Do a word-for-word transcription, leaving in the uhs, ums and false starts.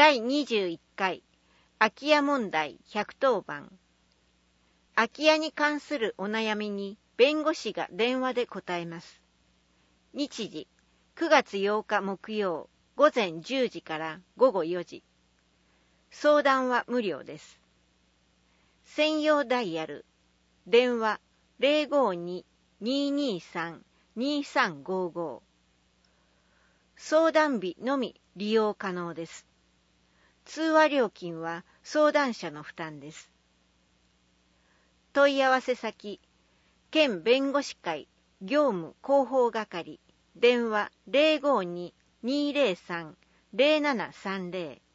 だいにじゅういっかい空き家問題ひゃくとおばん。空き家に関するお悩みに弁護士が電話で答えます。日時くがつようか木曜ごぜんじゅうじからごごよじ。相談は無料です。専用ダイヤル電話 ゼロごに にーにーさん にーさんごご。相談日のみ利用可能です。通話料金は相談者の負担です。問い合わせ先、県弁護士会業務広報係、電話 ゼロごに にーぜろさん ゼロななさんゼロ。